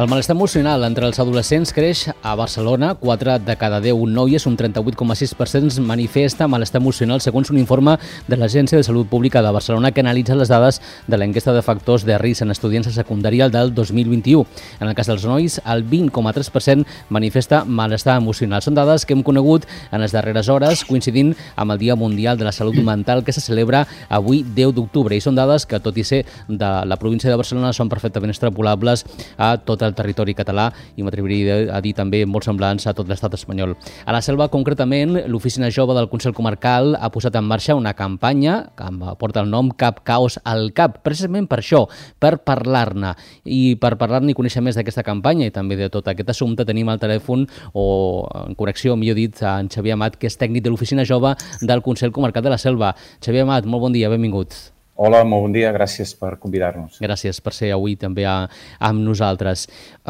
El malestar emocional entre els adolescents creix a Barcelona. 4 de cada 10 noies, un 38,6%, manifesta malestar emocional, segons un informe de l'Agència de Salut Pública de Barcelona que analitza les dades de l'enquesta de factors de risc en estudiants de secundària del 2021. En el cas dels nois, el 20,3% manifesta malestar emocional. Són dades que hem conegut en les darreres hores, coincidint amb el Dia Mundial de la Salut Mental que se celebra avui 10 d'octubre. I són dades que, tot i ser de la província de Barcelona, són perfectament extrapolables a tot el territori català i m'atreviria a dir també molt semblants a tot l'estat espanyol. A la Selva, concretament, l'Oficina Jove del Consell Comarcal ha posat en marxa una campanya que porta el nom Cap Caos al Cap, precisament per això, per parlar-ne. I per parlar-ne i conèixer més d'aquesta campanya i també de tot aquest assumpte tenim al telèfon, o en connexió, millor dit, en Xavier Amat, que és tècnic de l'Oficina Jove del Consell Comarcal de la Selva. Xavier Amat, molt bon dia, benvingut. Hola, molt bon dia, gràcies per convidar-nos. Gràcies per ser avui també amb nosaltres.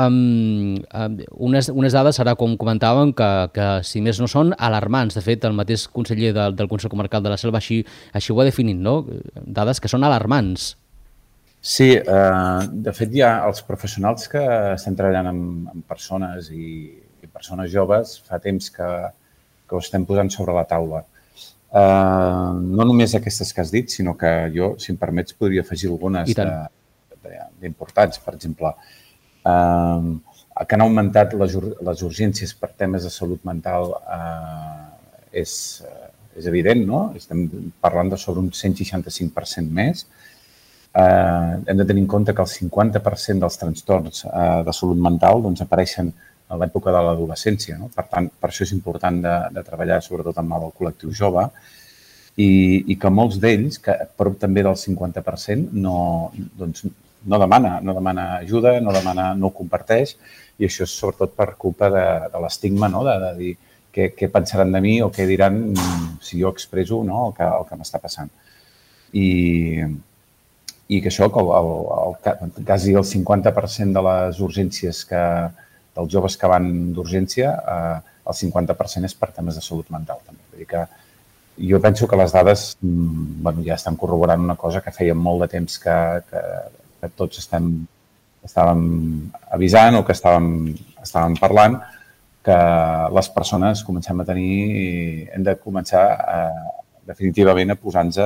Unes dades, ara com comentàvem, que si més no són alarmants. De fet, el mateix conseller del Consell Comarcal de la Selva així ho ha definit, no? Dades que són alarmants. Sí, de fet hi ha els professionals que estem treballant amb persones i persones joves fa temps que ho estem posant sobre la taula. No només aquestes que has dit, sinó que jo, si em permets, podria afegir algunes d'importants. Per exemple, que han augmentat les urgències per temes de salut mental és evident, no? Estem parlant de sobre un 165% més. Hem de tenir en compte que el 50% dels trastorns de salut mental apareixen a l'època de l'adolescència. Per tant, per això és important de treballar sobretot amb el col·lectiu jove i que molts d'ells, que prop també del 50%, no demana ajuda, no ho comparteix, i això és sobretot per culpa de l'estigma, de dir què pensaran de mi o què diran si jo expresso el que m'està passant. I que això, quasi el 50% de les urgències dels joves que van d'urgència, el 50% és per temes de salut mental. També. Vull dir que jo penso que les dades ja estan corroborant una cosa que feia molt de temps que tots estàvem avisant o que estàvem parlant, que les persones comencem a tenir, hem de començar definitivament a posar-nos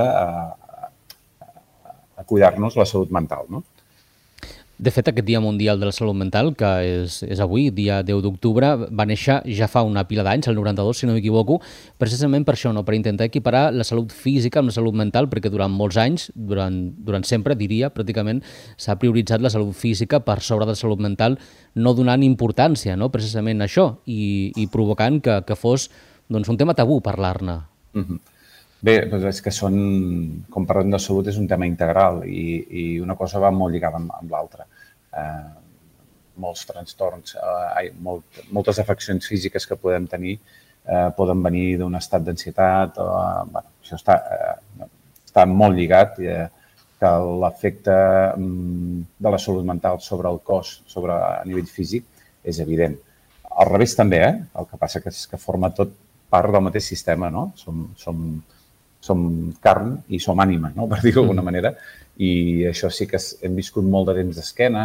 a cuidar-nos la salut mental, no? De fet, aquest Dia Mundial de la Salut Mental, que és avui, dia 10 d'octubre, va néixer ja fa una pila d'anys, el 92, si no m'equivoco, precisament per això, per intentar equiparar la salut física amb la salut mental, perquè durant molts anys, durant sempre, diria, pràcticament, s'ha prioritzat la salut física per sobre de la salut mental, no donant importància, precisament a això, i provocant que fos un tema tabú parlar-ne. Bé, és que com parlem de salut, és un tema integral i una cosa va molt lligada amb l'altra. Molts trastorns, moltes afeccions físiques que podem tenir poden venir d'un estat d'ansietat. Això està molt lligat, que l'efecte de la salut mental sobre el cos, a nivell físic, és evident. Al revés també, el que passa és que forma tot part del mateix sistema, no? Som carn i som ànima, per dir-ho d'alguna manera, i això sí que hem viscut molt de temps d'esquena.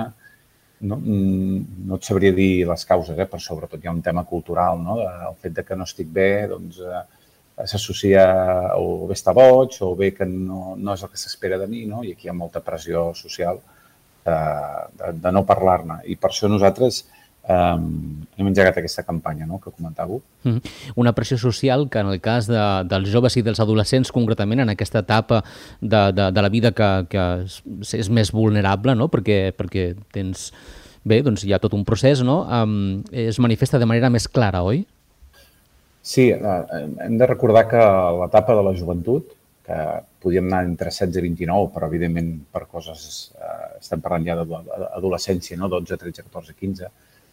No et sabria dir les causes, però sobretot hi ha un tema cultural, el fet que no estic bé s'associa o bé estar boig o bé que no és el que s'espera de mi, i aquí hi ha molta pressió social de no parlar-ne, i per això nosaltres hem engegat aquesta campanya que comentàveu. Una pressió social que en el cas dels joves i dels adolescents, concretament en aquesta etapa de la vida que és més vulnerable, perquè tens... Bé, doncs hi ha tot un procés, es manifesta de manera més clara, oi? Sí, hem de recordar que l'etapa de la joventut, que podíem anar entre 16 i 29, però evidentment per coses... Estem parlant ja d'adolescència, 12, 13, 14, 15...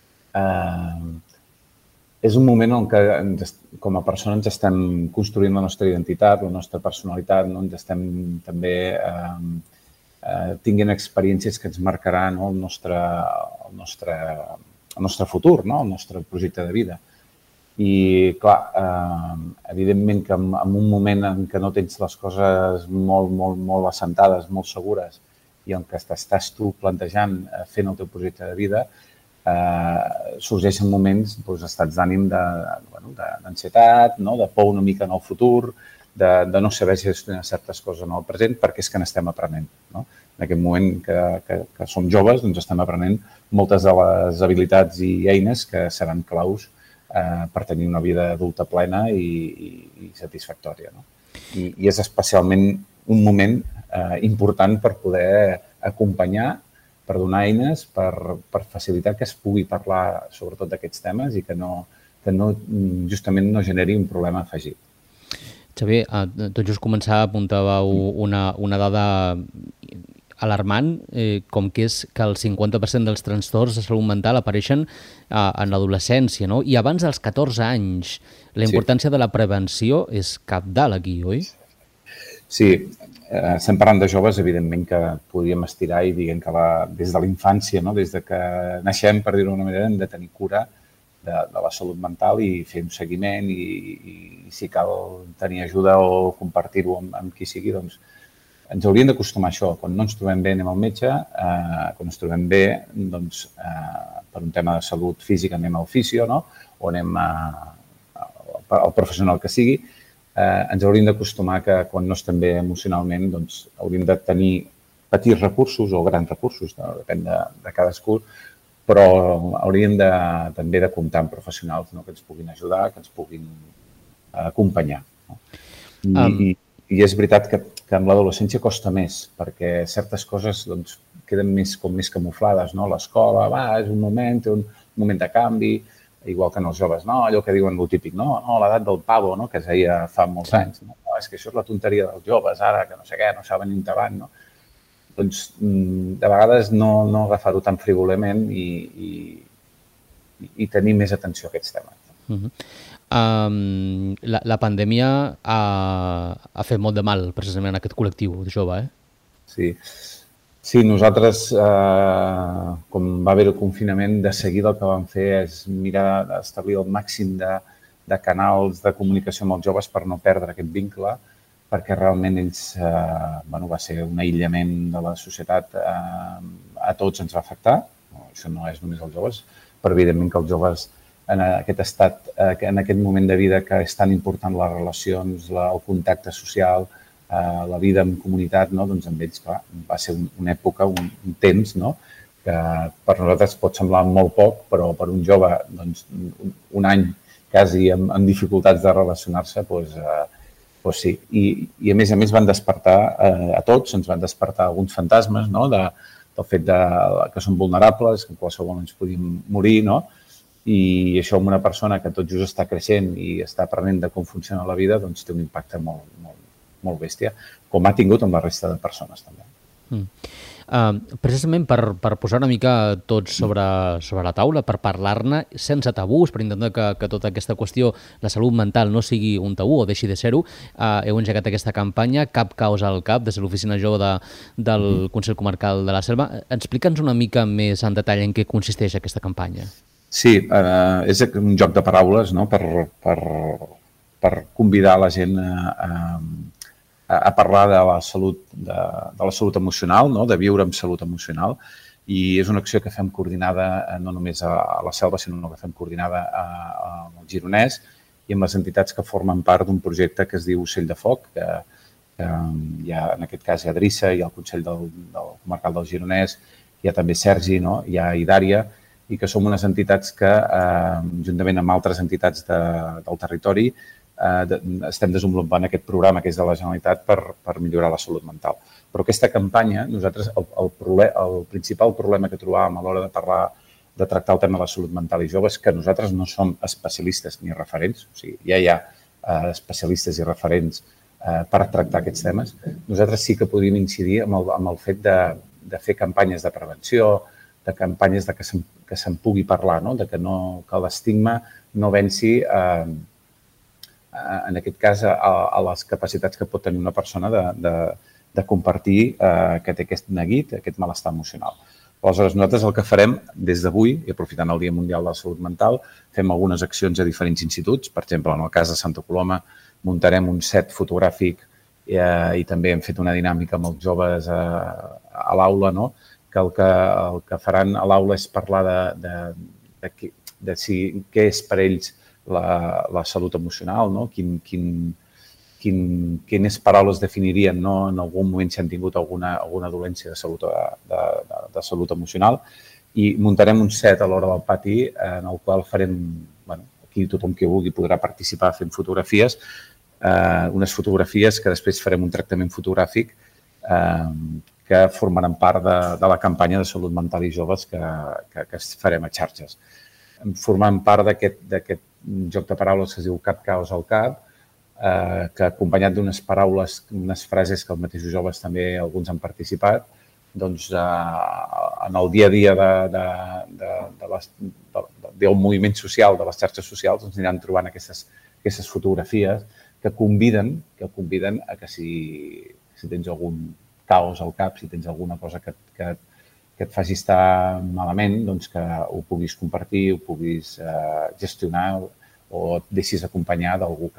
és un moment en què com a persona ens estem construint la nostra identitat, la nostra personalitat, ens estem també tinguent experiències que ens marcaran el nostre futur, el nostre projecte de vida. I, clar, evidentment que en un moment en què no tens les coses molt assentades, molt segures, i en què t'estàs tu plantejant fent el teu projecte de vida, sorgeixen moments, estats d'ànim d'ansietat, de por una mica en el futur, de no saber gestionar certes coses en el present, perquè és que n'estem aprenent. En aquest moment que som joves, estem aprenent moltes de les habilitats i eines que seran claus per tenir una vida adulta plena i satisfactòria. I és especialment un moment important per poder acompanyar, per donar eines, per facilitar que es pugui parlar sobretot d'aquests temes i que justament no generi un problema afegit. Xavier, tot just començar apuntàveu una dada alarmant, com que és que el 50% dels trastorns de salut mental apareixen en l'adolescència, no? I abans dels 14 anys. La importància de la prevenció és cabdal aquí, oi? Sí, estem parlant de joves, evidentment que podríem estirar i diguem que des de la infància, des de que naixem, per dir-ho d'una manera, hem de tenir cura de la salut mental i fer un seguiment i si cal tenir ajuda o compartir-ho amb qui sigui, doncs ens hauríem d'acostumar a això. Quan no ens trobem bé anem al metge, quan ens trobem bé doncs, per un tema de salut física anem al fisio, o anem al professional que sigui. Ens hauríem d'acostumar que quan no estem bé emocionalment doncs hauríem de tenir petits recursos o grans recursos, depèn de cadascú, però hauríem també de comptar amb professionals que ens puguin ajudar, que ens puguin acompanyar. I és veritat que amb l'adolescència costa més, perquè certes coses queden més camuflades. L'escola, és un moment, té un moment de canvi, igual que en els joves, allò que diuen el típic, l'edat del pavo, que es deia fa molts anys. És que això és la tonteria dels joves, ara, que no sé què, no saben endavant. Doncs, de vegades, no agafar-ho tan frivolament i tenir més atenció a aquests temes. La pandèmia ha fet molt de mal, precisament, en aquest col·lectiu jove, Sí. Sí, nosaltres, com va haver el confinament, de seguida el que vam fer és mirar d'establir el màxim de canals de comunicació amb els joves per no perdre aquest vincle, perquè realment ells, va ser un aïllament de la societat, a tots ens va afectar, això no és només els joves, però evidentment que els joves en aquest estat, en aquest moment de vida que és tan important les relacions, el contacte social, la vida en comunitat, doncs amb ells, clar, va ser una època, un temps, que per nosaltres pot semblar molt poc, però per un jove, doncs, un any quasi amb dificultats de relacionar-se, doncs sí. I a més van despertar a tots, ens van despertar alguns fantasmes, del fet que som vulnerables, que en qualsevol moment ens podíem morir, i això amb una persona que tot just està creixent i està aprenent de com funciona la vida, doncs té un impacte molt bèstia, com ha tingut amb la resta de persones també. Precisament per posar una mica tot sobre la taula, per parlar-ne sense tabús, per intentar que tota aquesta qüestió, la salut mental, no sigui un tabú o deixi de ser-ho, heu engegat aquesta campanya, Cap causa al cap, des de l'Oficina Jove del Consell Comarcal de la Selva. Explica'ns una mica més en detall en què consisteix aquesta campanya. Sí, és un joc de paraules per convidar la gent a parlar de la salut emocional, de viure amb salut emocional, i és una acció que fem coordinada no només a la Selva, sinó que fem coordinada amb el Gironès i amb les entitats que formen part d'un projecte que es diu Ocell de Foc, que hi ha, en aquest cas, hi ha Drissa, hi ha el Consell del Comarcal del Gironès, hi ha també Sergi, hi ha Idària, i que som unes entitats que, juntament amb altres entitats del territori, estem desenvolupant aquest programa que és de la Generalitat per millorar la salut mental. Però aquesta campanya, nosaltres, el principal problema que trobàvem a l'hora de parlar, de tractar el tema de la salut mental i joves, que nosaltres no som especialistes ni referents, o sigui, ja hi ha especialistes i referents per tractar aquests temes, nosaltres sí que podríem incidir amb el fet de fer campanyes de prevenció, de campanyes que se'n pugui parlar, que l'estigma no venci en aquest cas, a les capacitats que pot tenir una persona de compartir que té aquest neguit, aquest malestar emocional. Aleshores, nosaltres el que farem des d'avui, i aprofitant el Dia Mundial de la Salut Mental, fem algunes accions a diferents instituts. Per exemple, en el cas de Santa Coloma, muntarem un set fotogràfic i també hem fet una dinàmica amb els joves a l'aula, que el que faran a l'aula és parlar de què és per ells la salut emocional, no? Quines paraules definirien, no? En algun moment si han tingut alguna dolència de salut emocional, i muntarem un set a l'hora del pati en el qual farem, aquí tothom que vulgui podrà participar fent fotografies, unes fotografies que després farem un tractament fotogràfic que formaran part de la campanya de salut mental i joves que farem a xarxes. Formant part d'aquest joc de paraules que es diu Cap Caos al Cap, que acompanyat d'unes paraules, unes frases que els mateixos joves també alguns han participat, doncs en el dia a dia del moviment social, de les xarxes socials, ens aniran trobant aquestes fotografies que conviden a que si tens algun caos al cap, si tens alguna cosa que et faci estar malament, doncs que ho puguis compartir, ho puguis gestionar o et deixis acompanyar d'algú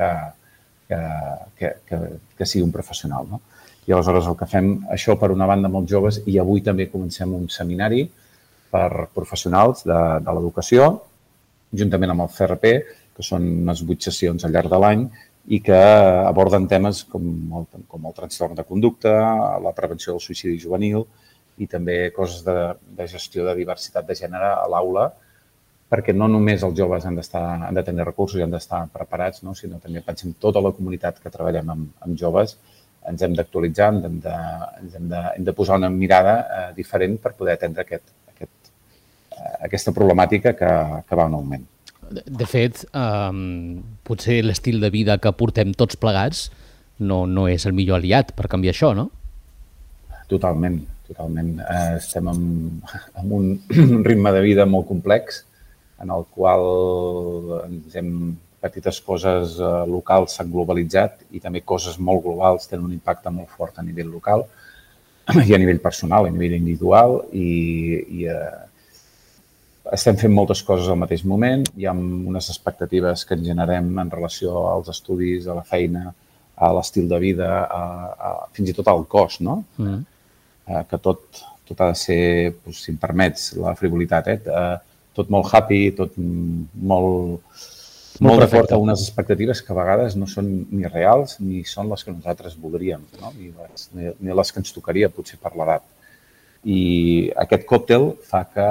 que sigui un professional, no? I aleshores el que fem, això per una banda amb els joves, i avui també comencem un seminari per professionals de l'educació, juntament amb el CRP, que són unes 8 sessions al llarg de l'any i que aborden temes com el trastorn de conducta, la prevenció del suïcidi juvenil i també coses de gestió de diversitat de gènere a l'aula, perquè no només els joves han de tenir recursos i han d'estar preparats, no? Sinó també pensem tota la comunitat que treballem amb joves, ens hem d'actualitzar, hem de posar una mirada diferent per poder atendre aquesta problemàtica que va en augment. De fet, potser l'estil de vida que portem tots plegats no és el millor aliat per canviar això, no? Totalment. Estem en un ritme de vida molt complex, en el qual petites coses locals s'han globalitzat i també coses molt globals tenen un impacte molt fort a nivell local i a nivell personal, a nivell individual, i estem fent moltes coses al mateix moment. Hi ha unes expectatives que ens generem en relació als estudis, a la feina, a l'estil de vida, fins i tot al cos, no? Que tot ha de ser, si em permets la frivolitat, tot molt happy, tot molt d'acord a unes expectatives que a vegades no són ni reals ni són les que nosaltres voldríem, no? Ni les que ens tocaria potser per l'edat. I aquest còctel fa que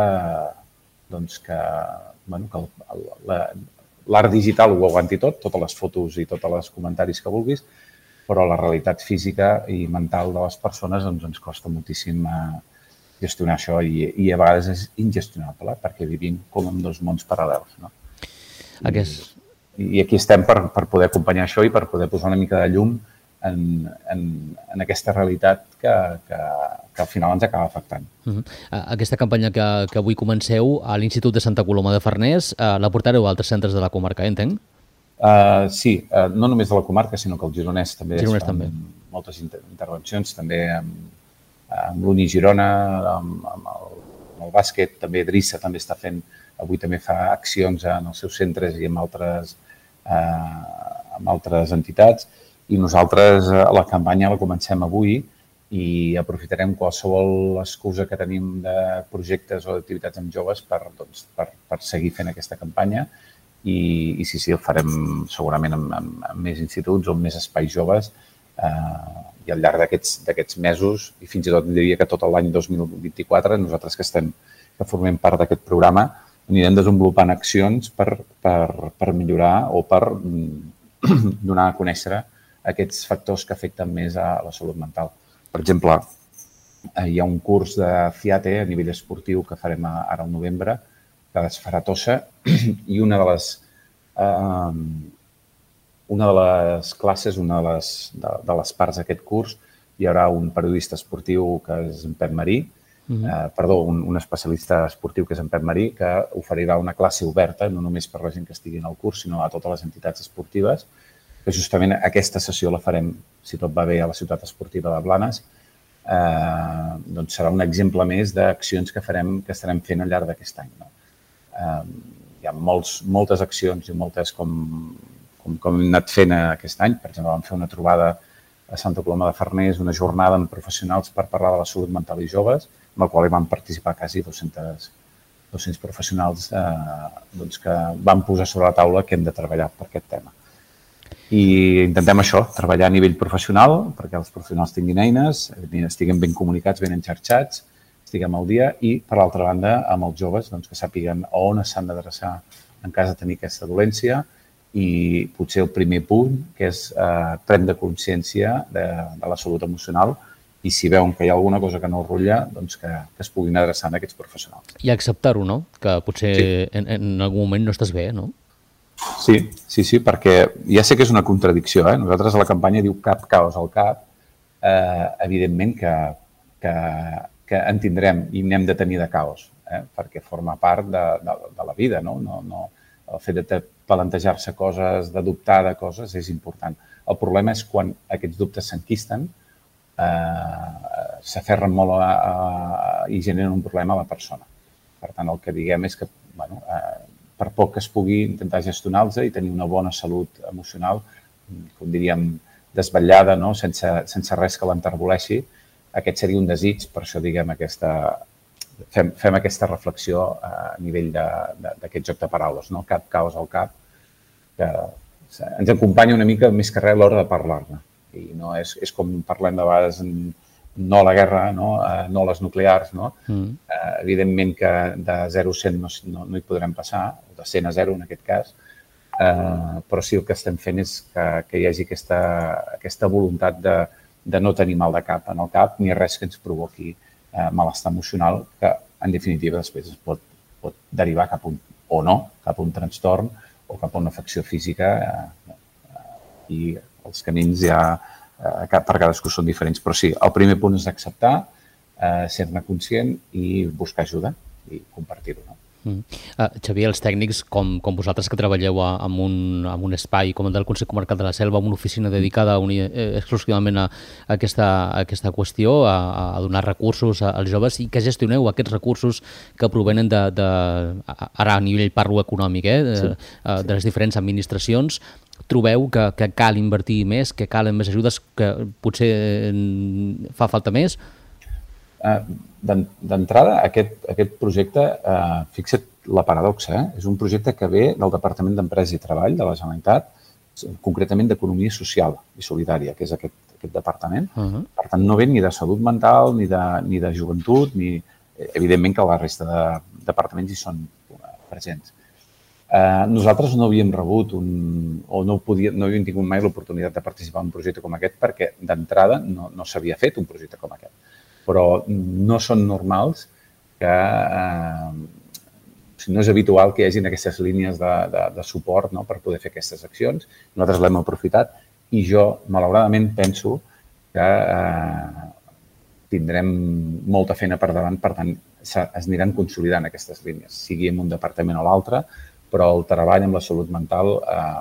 l'art digital ho aguanti tot, totes les fotos i tots els comentaris que vulguis, però la realitat física i mental de les persones ens costa moltíssim gestionar això i a vegades és ingestionable perquè vivim com en dos mons paral·lels, no? I aquí estem per poder acompanyar això i per poder posar una mica de llum en aquesta realitat que al final ens acaba afectant. Aquesta campanya que avui comenceu a l'Institut de Santa Coloma de Farners la portareu a altres centres de la comarca, entenc? Sí, no només de la comarca, sinó que el Gironès també es fan moltes intervencions, també amb l'Uni Girona, amb el bàsquet, també Drissa també està fent, avui també fa accions en els seus centres i amb altres entitats, i nosaltres la campanya la comencem avui i aprofitarem qualsevol excusa que tenim de projectes o d'activitats amb joves per seguir fent aquesta campanya i sí, el farem segurament amb més instituts o amb més espais joves i al llarg d'aquests mesos i fins i tot diria que tot l'any 2024 nosaltres que formem part d'aquest programa anirem desenvolupant accions per millorar o per donar a conèixer aquests factors que afecten més a la salut mental. Per exemple, hi ha un curs de CIATE a nivell esportiu que farem ara al novembre, que es farà a Tossa, i una de les classes, una de les parts d'aquest curs, hi haurà un periodista esportiu que és en Pep Marí, un especialista esportiu que és en Pep Marí, que oferirà una classe oberta, no només per la gent que estigui en el curs, sinó a totes les entitats esportives, que justament aquesta sessió la farem, si tot va bé, a la ciutat esportiva de Blanes. Doncs serà un exemple més d'accions que estarem fent al llarg d'aquest any. Hi ha moltes accions i moltes com hem anat fent aquest any. Per exemple, vam fer una trobada a Santa Coloma de Farners una jornada amb professionals per parlar de la salut mental i joves, en la qual hi van participar quasi 200 professionals que van posar sobre la taula que hem de treballar per aquest tema. I intentem això, treballar a nivell professional, perquè els professionals tinguin eines, estiguem ben comunicats, ben enxarxats, estiguem al dia i, per l'altra banda, amb els joves que sàpiguen on s'han d'adreçar en cas de tenir aquesta dolència i potser el primer punt, que és prendre consciència de la salut emocional i si veuen que hi ha alguna cosa que no rutlla, doncs que es puguin adreçar a aquests professionals. I acceptar-ho, no? Que potser en algun moment no estàs bé, no? Sí, perquè ja sé que és una contradicció. Nosaltres a la campanya diu cap caos al cap. Evidentment que en tindrem i n'hem de tenir de caos, perquè forma part de la vida. El fet de plantejar-se coses, de dubtar de coses, és important. El problema és quan aquests dubtes s'enquisten, s'aferren molt i generen un problema a la persona. Per tant, el que diguem és que per poc que es pugui intentar gestionar-los i tenir una bona salut emocional, com diríem, desvetllada, sense res que l'enterboleixi. Aquest seria un desig, per això diguem fem aquesta reflexió a nivell d'aquest joc de paraules, cap caos al cap, que ens acompanya una mica més que res a l'hora de parlar-ne. I no és com parlem de vegades no a la guerra, no a les nuclears. Evidentment que de 0 a 100 no hi podrem passar, o de 100 a 0 en aquest cas, però sí el que estem fent és que hi hagi aquesta voluntat de no tenir mal de cap en el cap ni res que ens provoqui malestar emocional, que en definitiva després es pot derivar cap a un trastorn o cap a una afecció física i els camins ja per cadascú són diferents, però sí, el primer punt és acceptar, ser-ne conscient i buscar ajuda i compartir-ho. Xavier, els tècnics com vosaltres que treballeu en un espai com el del Consell Comarcal de la Selva, amb una oficina dedicada exclusivament a aquesta qüestió, a donar recursos als joves i que gestioneu aquests recursos que provenen ara a nivell parlo econòmic, de les diferents administracions, trobeu que cal invertir més, que calen més ajudes, que potser fa falta més? D'entrada, aquest projecte, fixa't la paradoxa, és un projecte que ve del Departament d'Empresa i Treball de la Generalitat, concretament d'Economia Social i Solidària, que és aquest departament. Per tant, no ve ni de salut mental, ni de joventut, ni evidentment que la resta de departaments hi són presents. Nosaltres no havíem rebut o no havíem tingut mai l'oportunitat de participar en un projecte com aquest perquè d'entrada no s'havia fet un projecte com aquest. Però no són normals que no és habitual que hi hagin aquestes línies de suport per poder fer aquestes accions. Nosaltres l'hem aprofitat i jo, malauradament, penso que tindrem molta feina per davant, per tant, es aniran consolidant aquestes línies, sigui en un departament o l'altre, però el treball amb la salut mental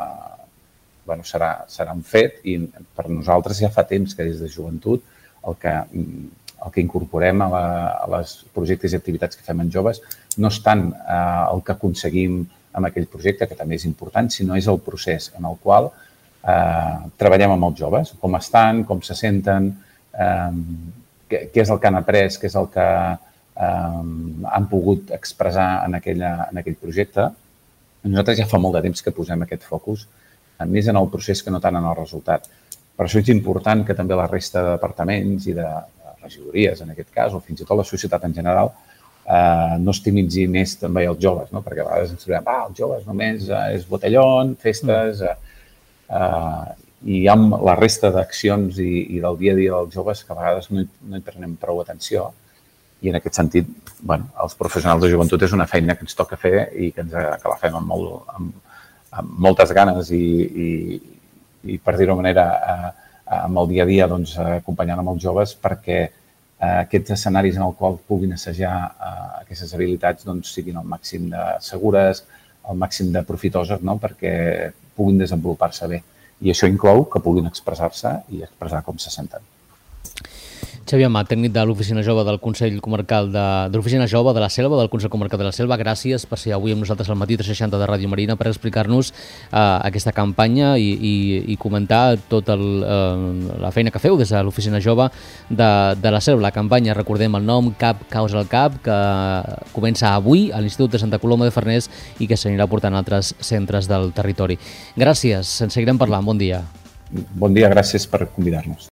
serà un fet i per nosaltres ja fa temps que des de joventut el que incorporem a les projectes i activitats que fem en joves no és tant el que aconseguim amb aquell projecte, que també és important, sinó és el procés en el qual treballem amb els joves, com estan, com se senten, què és el que han après, què és el que han pogut expressar en aquell projecte. Nosaltres ja fa molt de temps que posem aquest focus més en el procés que no tant en el resultat. Per això és important que també la resta de departaments i de regidories, en aquest cas, o fins i tot la societat en general, no estimitzi més també els joves, perquè a vegades ens trobem, els joves només és botellón, festes, i hi ha la resta d'accions i del dia a dia dels joves que a vegades no hi prenem prou atenció. I en aquest sentit, els professionals de joventut és una feina que ens toca fer i que la fem amb moltes ganes i per dir-ho manera, amb el dia a dia, acompanyant amb els joves perquè aquests escenaris en els quals puguin assajar aquestes habilitats siguin al màxim de segures, al màxim de profitoses, perquè puguin desenvolupar-se bé. I això inclou que puguin expressar-se i expressar com se senten. Xavier Amat, tècnic de l'Oficina Jove del Consell Comarcal de l'Oficina Jove de la Selva, del Consell Comarcal de la Selva. Gràcies per ser avui amb nosaltres al Matí 360 de Ràdio Marina per explicar-nos aquesta campanya i comentar tota la feina que feu des de l'Oficina Jove de la Selva. La campanya, recordem el nom, Cap Causa al Cap, que comença avui a l'Institut de Santa Coloma de Farners i que s'anirà portant a altres centres del territori. Gràcies, ens seguirem parlant. Bon dia. Bon dia, gràcies per convidar-nos.